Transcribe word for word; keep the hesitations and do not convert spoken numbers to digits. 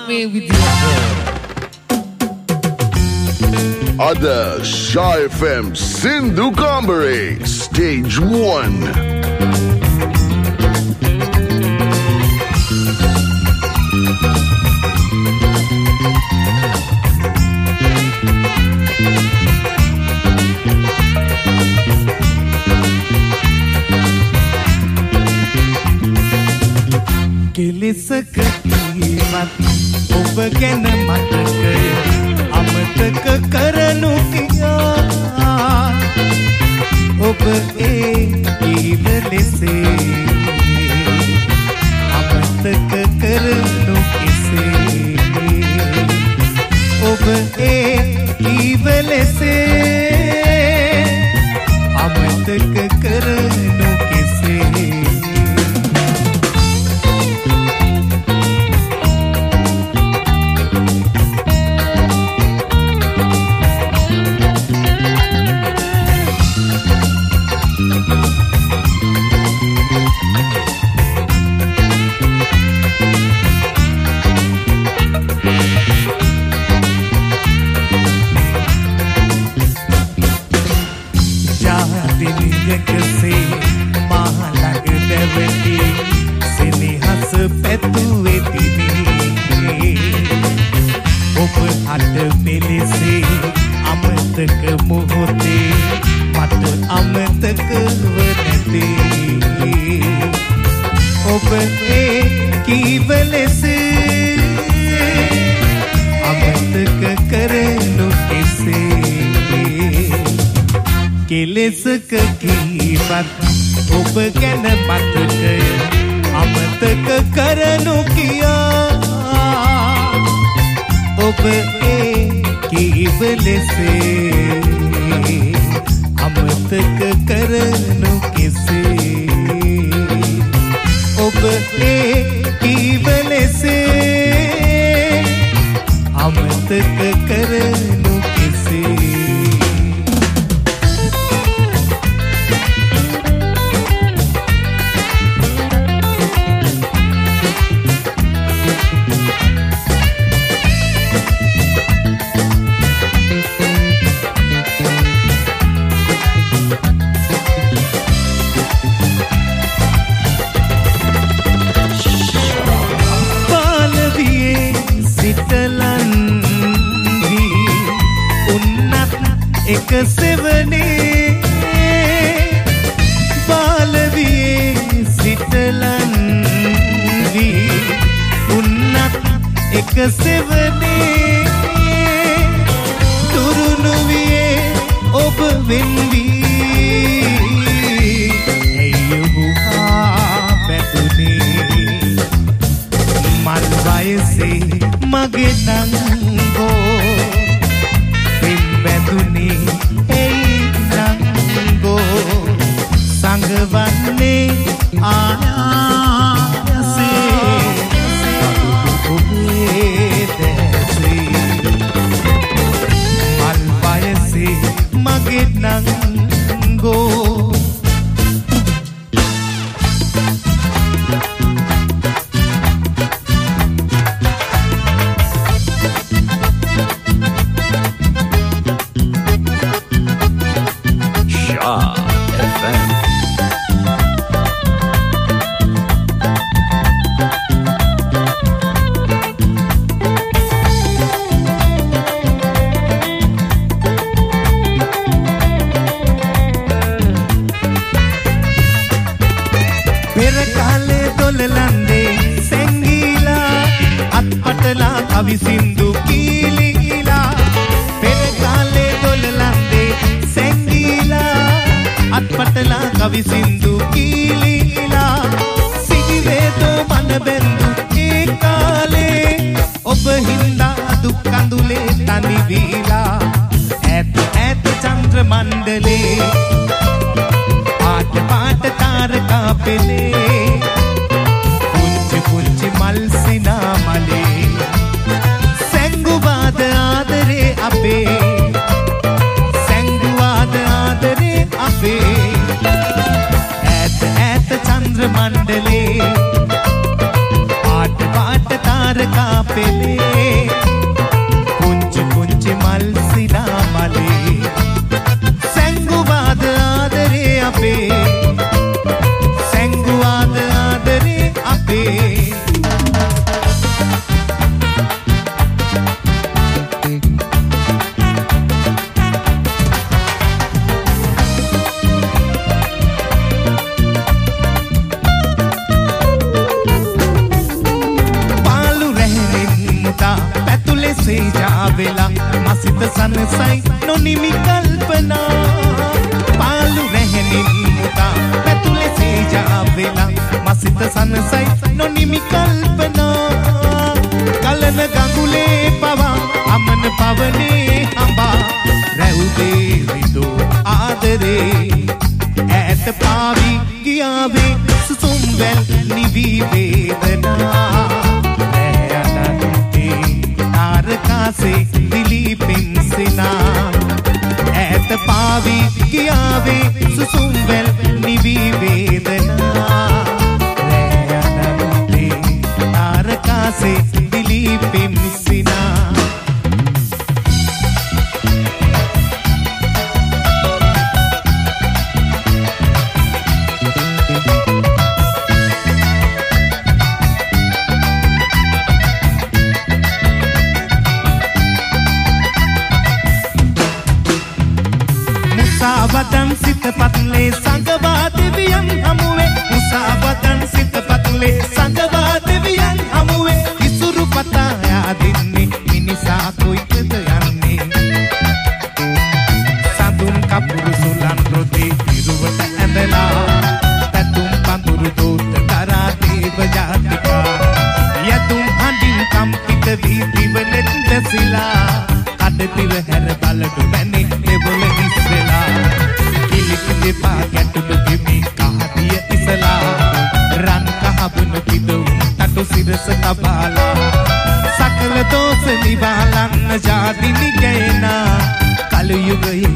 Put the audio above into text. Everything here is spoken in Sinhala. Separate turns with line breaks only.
මේ විදියට.
Ada Shah F M Sindhu Kambare Stage one.
කෙලෙසක කීවත් ඔබ ගැන මතකය අමතක කරනු කියා ඔබ ඒ කීව ලෙසේ අමතක කරනු කෙසේ ඔබ ඒ කීව ලෙසේ අමතක කරනු කෙසේ කෙලෙසක කීවත් ඔබ ගැන මතකය අමතක කරනු කියා ඔබ ඒ කීව ලෙසේ අමතක කරනු කෙසේ ඔබ ඒ කීව ලෙසේ අමතක කරනු කෙසේ එක සෙවනේ බාලවියේ සිටලන් වී උන්නත් එක සෙවනේ තුරුණුවියේ ඔබ වෙන්වී ඇයුහා පැතුනේ මල් වයසේ මගේ නංගෝ බැඳුනේ එයි නංගෝ සංගවන්නේ ආයාසේ ඔබේ දැසේ මල් වයසේ මගේ නංගෝ Avisindu kilila perekale dolelande sengila atpatala kavisindu kilila sigivedo manabendu ekale oba hinda dukkandule tani vila et et chandra mandale paat paat taraka pele punchi punchi malsina male संगुवाद आदरे अपे संगुवाद आदरे अपे ऐत ऐत चंद्र मंडले पाट पाट तारका පෙනේ පුංචි පුංචි මල් සිනා මලේ සැංගුවාද ආදරේ අපේ සැංගුවාද ආදරේ අපේ මසිත සනසයි නොනිමි කල්පනා පාලු රැහෙනින් මුදා පැතුලේ සීජා වෙලා මසිත සනසයි නොනිමි කල්පනා කලන ගඟුලේ පවා අමන පවනේ හඹා රැවුදේ විදෝ ආදරේ ඈත පාවි ගියාවේ සුසුම් වැල් නිවි වේදනා තාරකාසේ දිලි පින්සිනා ඈත පාවි ගියාවේ සුසුම් වැල් නිවි වේදනා රැයනමුතේ තාරකාසේ දිලි පින්සිනා උසාවදන් සිත පත්ලේ සංගවා දෙවියන් හමුවේ උසාවදන් සිත පත්ලේ සංගවා දෙවියන් හමුවේ ඉසුරු පතා යාදින්නේ මිනිසා කොයිද යන්නේ සඳුන් කපුරු සුලන් රොදේ ඉරුවට ඇඳලා පැතුම් පඳුරු දෝත තරා දේව ජාතිකා යතුම් හඬින් කම්පිත වී දිවනෙත් දැසිලා කඩපිර හැර බලඩු මැනේ දෙවොල ඉස්සලා කිලික දෙපා ගැටුළු ගෙමි කහදිය ඉසලා රන් කහබුණු පිදුම් තටු සිරස තබාලා සකල දෝෂ නිවාලන්න ජාතිනි ගයනා කලු යුගයේ